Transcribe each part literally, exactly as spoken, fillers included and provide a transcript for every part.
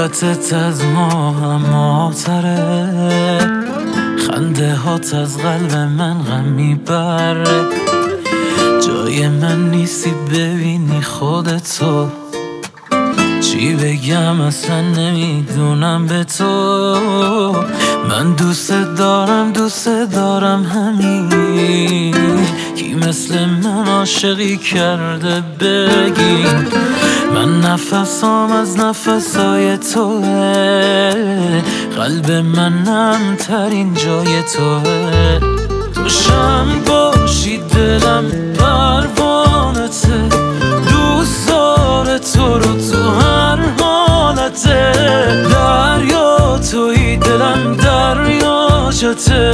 صورتت از ما هماتره، خنده هات از قلب من غم میبره. جای من نیستی ببینی خودتو، چی بگم اصلا نمیدونم به تو. من دوست دارم دوست دارم همین، کی مثل من عاشقی کرده بگی. من نفسام از نفسای توه، قلب من ترین جای توه. تو شم باشی دلم پروانته، دوست داره تو رو تو هر حالته. دریا توی دلم دریاچته،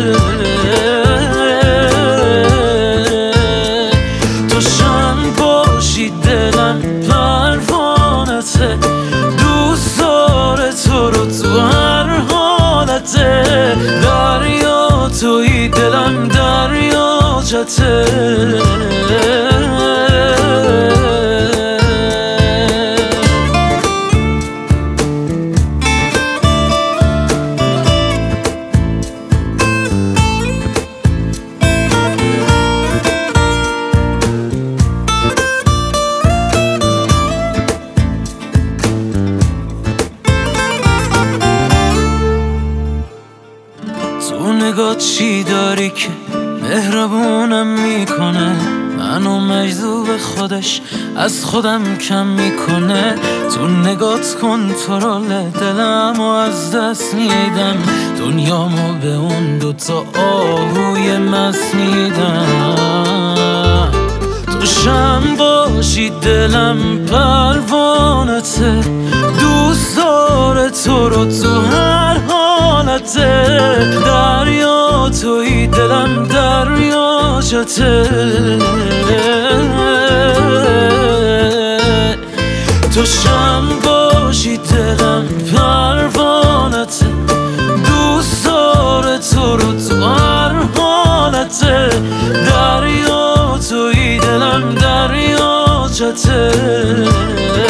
تو شم باشی دلم پروانته، دوست داره تو رو تو هر حالته. دریا توی دلم دریاچته. تو نگاه چی داری که مهربونم میکنه، منو مجذوب خودش از خودم کم میکنه. تو نگات کنترل دلمو از دست میدم، دنیامو به اون دوتا آهوی مست میدم. تو شم باشی دلم پروانته، دوست داره تو رو تو هر حالته. دریا توی دلم دریاچته، تو شم باشی دلم پروانته، دوست داره تو رو تو هر حالته. دریا توی دلم دریاچته.